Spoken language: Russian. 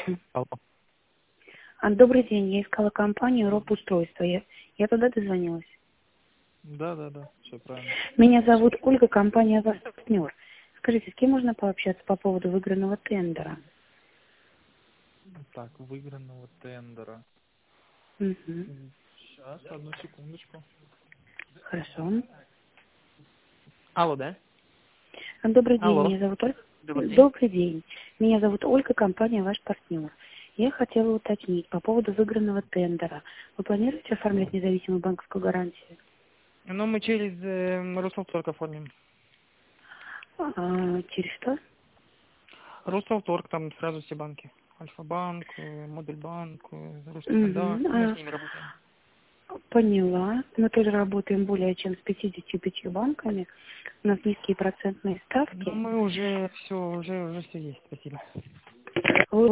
Алло. Добрый день, я искала компанию «Роб-устройство». Я туда дозвонилась. Да, все правильно. Меня зовут Ольга, компания «Ваш партнер». Скажите, с кем можно пообщаться по поводу выигранного тендера? Так, выигранного тендера. Угу. Сейчас, одну секундочку. Хорошо. Алло, да? Добрый день, Алло. меня зовут Ольга. Добрый день. Добрый день. Меня зовут Ольга, компания «Ваш партнер». Я хотела уточнить по поводу выигранного тендера. Вы планируете оформлять независимую банковскую гарантию? Ну, мы через Росавторг оформим. Через что? Росавторг, там сразу все банки. Альфа-банк, Модульбанк, Русский стандарт. Мы с Угу. ними работаем. Поняла. Мы тоже работаем более чем с 55 банками. У нас низкие процентные Ну, ставки. мы уже все есть, спасибо. Вы